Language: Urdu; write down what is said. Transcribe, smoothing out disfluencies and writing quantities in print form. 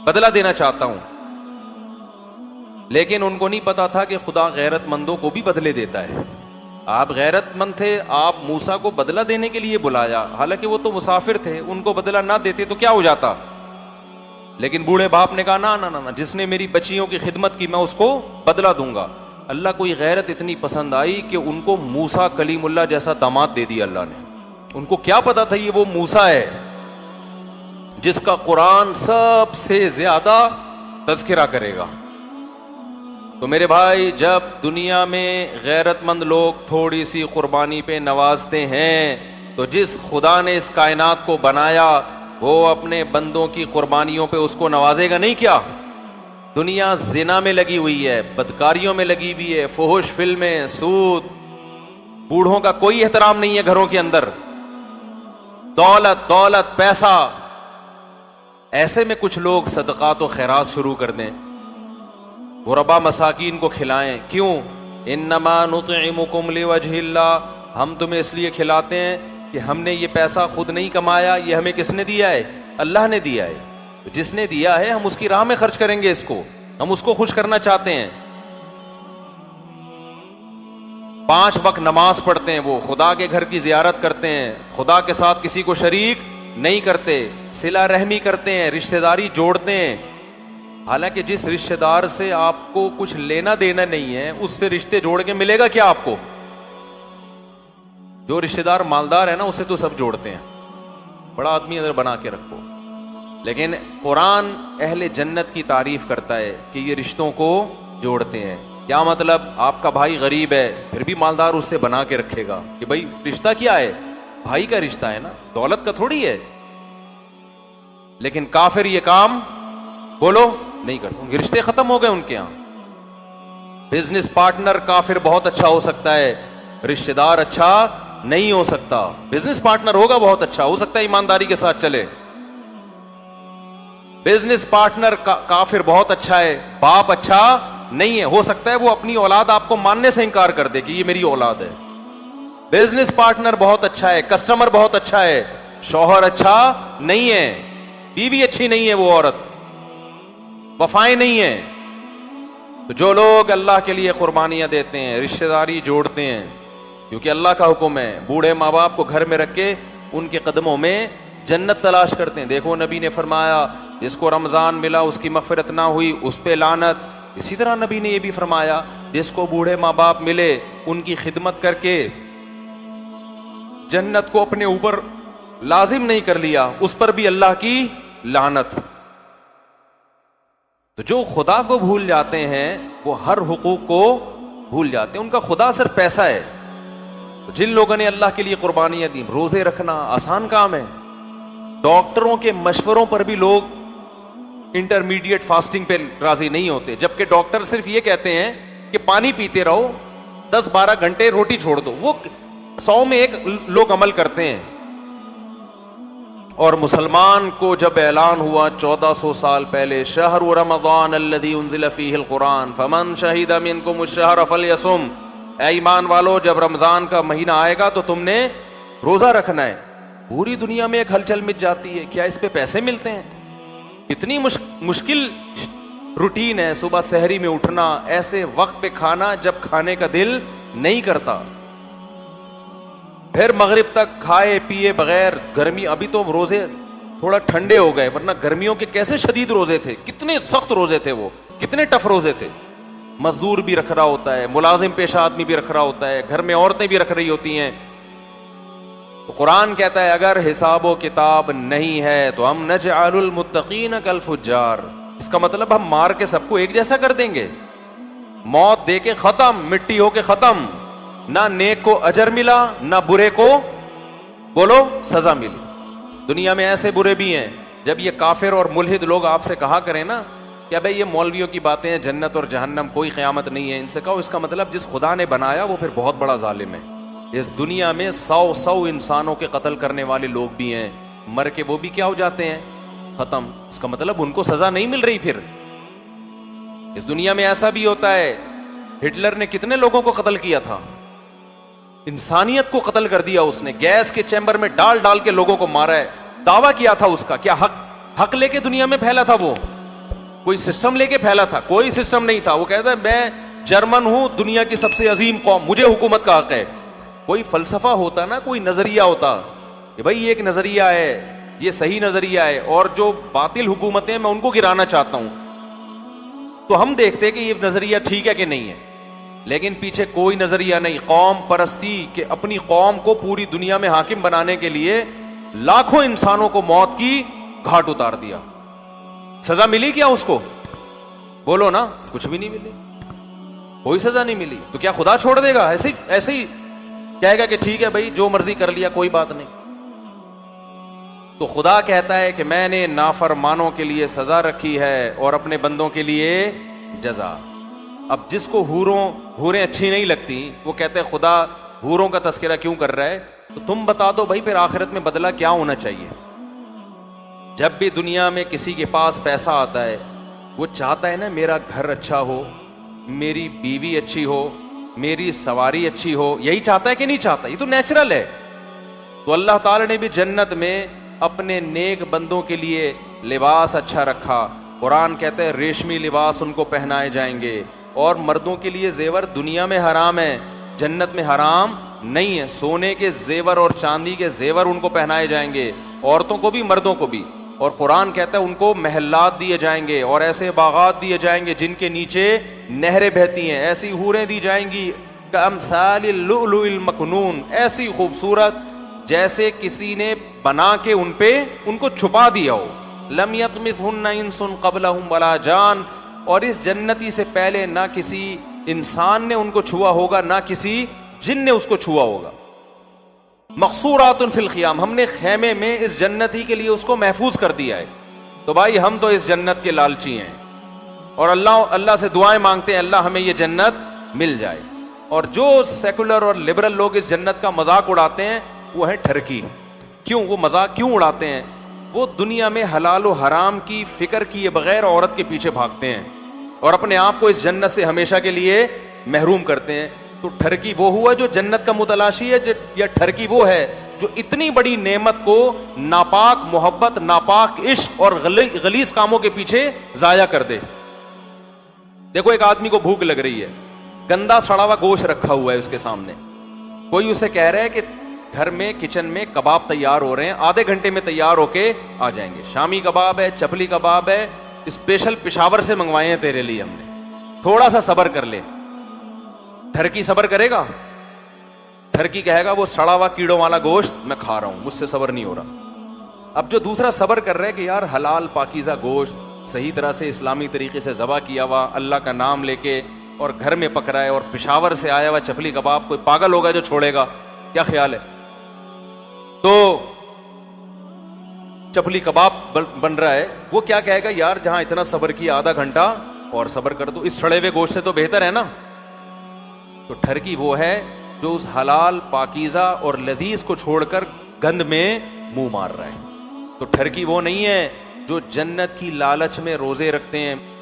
بدلہ دینا چاہتا ہوں. لیکن ان کو نہیں پتا تھا کہ خدا غیرت مندوں کو بھی بدلے دیتا ہے. آپ غیرت مند تھے, آپ موسیٰ کو بدلہ دینے کے لیے بلایا, حالانکہ وہ تو مسافر تھے, ان کو بدلہ نہ دیتے تو کیا ہو جاتا. لیکن بوڑھے باپ نے کہا نہ نہ نہ, جس نے میری بچیوں کی خدمت کی میں اس کو بدلہ دوں گا. اللہ کو یہ غیرت اتنی پسند آئی کہ ان کو موسیٰ کلیم اللہ جیسا داماد دے دیا اللہ نے. ان کو کیا پتا تھا یہ وہ موسیٰ ہے جس کا قرآن سب سے زیادہ تذکرہ کرے گا. تو میرے بھائی, جب دنیا میں غیرت مند لوگ تھوڑی سی قربانی پہ نوازتے ہیں تو جس خدا نے اس کائنات کو بنایا وہ اپنے بندوں کی قربانیوں پہ اس کو نوازے گا نہیں کیا؟ دنیا زنا میں لگی ہوئی ہے, بدکاریوں میں لگی ہوئی ہے, فحش فلمیں, سود, بوڑھوں کا کوئی احترام نہیں ہے گھروں کے اندر, دولت پیسہ. ایسے میں کچھ لوگ صدقات و خیرات شروع کر دیں, غربا مساکین کو کھلائیں. کیوں؟ انما نطعمکم لوجہ اللہ, ہم تمہیں اس لیے کھلاتے ہیں کہ ہم نے یہ پیسہ خود نہیں کمایا, یہ ہمیں کس نے دیا ہے؟ اللہ نے دیا ہے. جس نے دیا ہے ہم اس کی راہ میں خرچ کریں گے, اس کو ہم اس کو خوش کرنا چاہتے ہیں. 5 وقت نماز پڑھتے ہیں, وہ خدا کے گھر کی زیارت کرتے ہیں, خدا کے ساتھ کسی کو شریک نہیں کرتے, صلہ رحمی کرتے ہیں, رشتہ داری جوڑتے ہیں. حالانکہ جس رشتہ دار سے آپ کو کچھ لینا دینا نہیں ہے اس سے رشتے جوڑ کے ملے گا کیا آپ کو؟ جو رشتہ دار مالدار ہے نا اسے تو سب جوڑتے ہیں, بڑا آدمی ادھر بنا کے رکھو. لیکن قرآن اہل جنت کی تعریف کرتا ہے کہ یہ رشتوں کو جوڑتے ہیں. کیا مطلب؟ آپ کا بھائی غریب ہے پھر بھی مالدار اس سے بنا کے رکھے گا کہ بھائی رشتہ کیا ہے؟ بھائی کا رشتہ ہے نا, دولت کا تھوڑی ہے. لیکن کافر یہ کام بولو نہیں کرتا, ان کے رشتے ختم ہو گئے ان کے یہاں. بزنس پارٹنر کافر بہت اچھا ہو سکتا ہے, رشتہ دار اچھا نہیں ہو سکتا. بزنس پارٹنر ہوگا بہت اچھا, ہو سکتا ہے ایمانداری کے ساتھ چلے. بزنس پارٹنر کافر بہت اچھا ہے, باپ اچھا نہیں ہے, ہو سکتا ہے وہ اپنی اولاد آپ کو ماننے سے انکار کر دے کہ یہ میری اولاد ہے. بزنس پارٹنر بہت اچھا ہے, کسٹمر بہت اچھا ہے, شوہر اچھا نہیں ہے, بیوی اچھی نہیں ہے, وہ عورت وفائیں نہیں ہے. تو جو لوگ اللہ کے لیے قربانیاں دیتے ہیں, رشتہ داری جوڑتے ہیں, کیونکہ اللہ کا حکم ہے, بوڑھے ماں باپ کو گھر میں رکھ کے ان کے قدموں میں جنت تلاش کرتے ہیں. دیکھو نبی نے فرمایا جس کو رمضان ملا اس کی مغفرت نہ ہوئی اس پہ لعنت. اسی طرح نبی نے یہ بھی فرمایا جس کو بوڑھے ماں باپ ملے ان کی خدمت کر کے جنت کو اپنے اوپر لازم نہیں کر لیا اس پر بھی اللہ کی لعنت. تو جو خدا کو بھول جاتے ہیں وہ ہر حقوق کو بھول جاتے ہیں, ان کا خدا صرف پیسہ ہے. جن لوگوں نے اللہ کے لیے قربانیاں دی, روزے رکھنا آسان کام ہے, ڈاکٹروں کے مشوروں پر بھی لوگ انٹرمیڈیٹ فاسٹنگ پہ راضی نہیں ہوتے, جبکہ ڈاکٹر صرف یہ کہتے ہیں کہ پانی پیتے رہو, 10-12 گھنٹے روٹی چھوڑ دو. وہ 100 میں 1 لوگ عمل کرتے ہیں. اور مسلمان کو جب اعلان ہوا 1400 سال پہلے, شہر رمضان الذی انزل فیہ القرآن فمن شہد منکم الشہر فلیصم, اے ایمان والو جب رمضان کا مہینہ آئے گا تو تم نے روزہ رکھنا ہے. پوری دنیا میں ایک ہلچل مچ جاتی ہے, کیا اس پہ پیسے ملتے ہیں؟ اتنی مشکل روٹین ہے, صبح سحری میں اٹھنا, ایسے وقت پہ کھانا جب کھانے کا دل نہیں کرتا, پھر مغرب تک کھائے پیے بغیر. گرمی, ابھی تو روزے تھوڑا ٹھنڈے ہو گئے, ورنہ گرمیوں کے کیسے شدید روزے تھے, کتنے سخت روزے تھے, وہ کتنے ٹف روزے تھے. مزدور بھی رکھ رہا ہوتا ہے, ملازم پیشہ آدمی بھی رکھ رہا ہوتا ہے, گھر میں عورتیں بھی رکھ رہی ہوتی ہیں. تو قرآن کہتا ہے اگر حساب و کتاب نہیں ہے تو ہم نجعل المتقین کالفجار, اس کا مطلب ہم مار کے سب کو ایک جیسا کر دیں گے, موت دے کے ختم, مٹی ہو کے ختم. نہ نیک کو اجر ملا نہ برے کو بولو سزا ملی. دنیا میں ایسے برے بھی ہیں, جب یہ کافر اور ملحد لوگ آپ سے کہا کریں نا کہ بھائی یہ مولویوں کی باتیں ہیں, جنت اور جہنم کوئی قیامت نہیں ہے, ان سے کہو اس کا مطلب جس خدا نے بنایا وہ پھر بہت بڑا ظالم ہے. اس دنیا میں 100 انسانوں کے قتل کرنے والے لوگ بھی ہیں, مر کے وہ بھی کیا ہو جاتے ہیں, ختم. اس کا مطلب ان کو سزا نہیں مل رہی. پھر اس دنیا میں ایسا بھی ہوتا ہے, ہٹلر نے کتنے لوگوں کو قتل کیا تھا, انسانیت کو قتل کر دیا اس نے, گیس کے چیمبر میں ڈال کے لوگوں کو مارا ہے. دعویٰ کیا تھا اس کا, کیا حق لے کے دنیا میں پھیلا تھا وہ, کوئی سسٹم لے کے پھیلا تھا؟ کوئی سسٹم نہیں تھا. وہ کہتا ہے میں جرمن ہوں, دنیا کی سب سے عظیم قوم, مجھے حکومت کا حق ہے. کوئی فلسفہ ہوتا نا, کوئی نظریہ ہوتا کہ بھائی یہ ایک نظریہ ہے, یہ صحیح نظریہ ہے, اور جو باطل حکومتیں میں ان کو گرانا چاہتا ہوں, تو ہم دیکھتے کہ یہ نظریہ ٹھیک ہے کہ نہیں ہے. لیکن پیچھے کوئی نظریہ نہیں. قوم پرستی کہ اپنی قوم کو پوری دنیا میں حاکم بنانے کے لیے لاکھوں انسانوں کو موت کی گھاٹ اتار دیا. سزا ملی کیا اس کو؟ بولو نا. کچھ بھی نہیں ملی, کوئی سزا نہیں ملی. تو کیا خدا چھوڑ دے گا؟ ایسے ہی کہے گا کہ ٹھیک ہے بھائی جو مرضی کر لیا, کوئی بات نہیں. تو خدا کہتا ہے کہ میں نے نافرمانوں کے لیے سزا رکھی ہے اور اپنے بندوں کے لیے جزا. اب جس کو حوریں اچھی نہیں لگتی, وہ کہتے ہیں خدا حوروں کا تذکرہ کیوں کر رہا ہے؟ تو تم بتا دو بھائی پھر آخرت میں بدلہ کیا ہونا چاہیے؟ جب بھی دنیا میں کسی کے پاس پیسہ آتا ہے, وہ چاہتا ہے نا میرا گھر اچھا ہو, میری بیوی اچھی ہو, میری سواری اچھی ہو. یہی چاہتا ہے کہ نہیں چاہتا؟ یہ تو نیچرل ہے. تو اللہ تعالی نے بھی جنت میں اپنے نیک بندوں کے لیے لباس اچھا رکھا. قرآن کہتے ہیں ریشمی لباس ان کو پہنائے جائیں گے. اور مردوں کے لیے زیور دنیا میں حرام ہے, جنت میں حرام نہیں ہے. سونے کے زیور اور چاندی کے زیور ان کو پہنائے جائیں گے, عورتوں کو بھی مردوں کو بھی. اور قرآن کہتا ہے ان کو محلات دیے جائیں گے, اور ایسے باغات دیے جائیں گے جن کے نیچے نہریں بہتی ہیں. ایسی حوریں دی جائیں گی کامثال اللؤلؤ المکنون, ایسی خوبصورت جیسے کسی نے بنا کے ان کو چھپا دیا ہو. لم یطمثہن انس قبلہم ولا جان, اور اس جنتی سے پہلے نہ کسی انسان نے ان کو چھوا ہوگا, نہ کسی جن نے اس کو چھوا ہوگا. مقصورات فی الخیام, ہم نے خیمے میں اس جنتی کے لیے اس کو محفوظ کر دیا ہے. تو بھائی ہم تو اس جنت کے لالچی ہیں, اور اللہ سے دعائیں مانگتے ہیں اللہ ہمیں یہ جنت مل جائے. اور جو سیکولر اور لبرل لوگ اس جنت کا مذاق اڑاتے ہیں وہ ہے ٹھرکی. کیوں وہ مذاق کیوں اڑاتے ہیں؟ وہ دنیا میں حلال و حرام کی فکر کیے بغیر عورت کے پیچھے بھاگتے ہیں اور اپنے آپ کو اس جنت سے ہمیشہ کے لیے محروم کرتے ہیں. تو ٹھرکی وہ ہوا جو جنت کا متلاشی ہے, یا ٹھرکی وہ ہے جو اتنی بڑی نعمت کو ناپاک محبت, ناپاک عشق اور غلیظ کاموں کے پیچھے ضائع کر دے. دیکھو ایک آدمی کو بھوک لگ رہی ہے, گندا سڑا ہوا گوشت رکھا ہوا ہے اس کے سامنے, کوئی اسے کہہ رہا ہے کہ گھر میں کچن میں کباب تیار ہو رہے ہیں, آدھے گھنٹے میں تیار ہو کے آ جائیں گے. شامی کباب ہے, چپلی کباب ہے, اسپیشل پشاور سے منگوائے ہیں تیرے لیے ہم نے, تھوڑا سا صبر کر لے. ٹھرکی صبر کرے گا؟ ٹھرکی کہے گا وہ سڑا ہوا کیڑوں والا گوشت میں کھا رہا ہوں, مجھ سے صبر نہیں ہو رہا. اب جو دوسرا صبر کر رہا ہے کہ یار حلال پاکیزہ گوشت صحیح طرح سے اسلامی طریقے سے ذبح کیا ہوا, اللہ کا نام لے کے, اور گھر میں پک رہا ہے, اور پشاور سے آیا ہوا چپلی کباب, کوئی پاگل ہوگا جو چھوڑے گا؟ کیا خیال ہے؟ تو چپلی کباب بن رہا ہے, وہ کیا کہے گا یار جہاں اتنا صبر کیا آدھا گھنٹہ اور صبر کر دو, اس سڑے ہوئے گوشت سے تو بہتر ہے نا. تو ٹھرکی وہ ہے جو اس حلال پاکیزہ اور لذیذ کو چھوڑ کر گند میں منہ مار رہا ہے. تو ٹھرکی وہ نہیں ہے جو جنت کی لالچ میں روزے رکھتے ہیں,